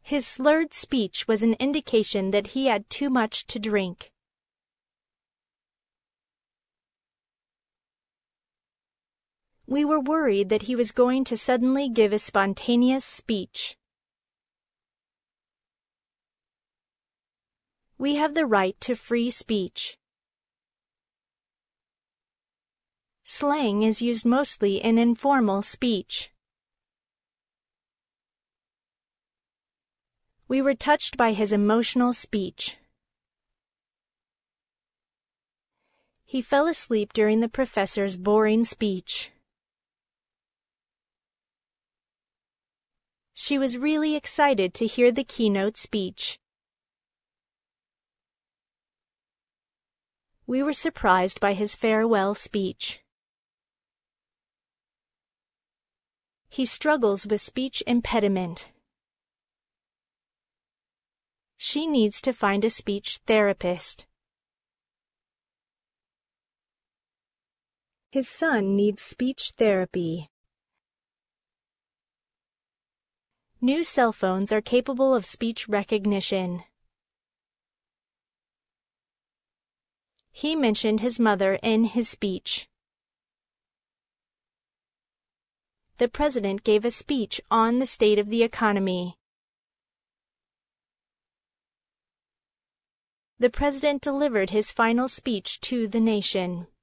His slurred speech was an indication that he had too much to drink. We were worried that he was going to suddenly give a spontaneous speech. We have the right to free speech. Slang is used mostly in informal speech. We were touched by his emotional speech. He fell asleep during the professor's boring speech. She was really excited to hear the keynote speech. We were surprised by his farewell speech. He struggles with speech impediment. She needs to find a speech therapist. His son needs speech therapy. New cell phones are capable of speech recognition. He mentioned his mother in his speech. The president gave a speech on the state of the economy. The president delivered his final speech to the nation.